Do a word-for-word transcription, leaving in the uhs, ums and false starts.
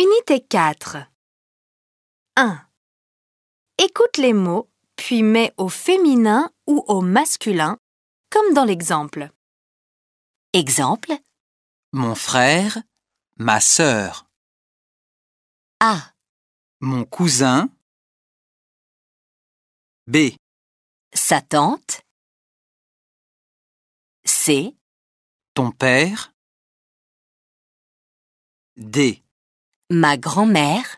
Unité quatre. un. Écoute les mots, puis mets au féminin ou au masculin, comme dans l'exemple. Exemple. Mon frère, ma sœur, A. mon cousin. B. Sa tante. C. Ton père. D. Ma grand-mère.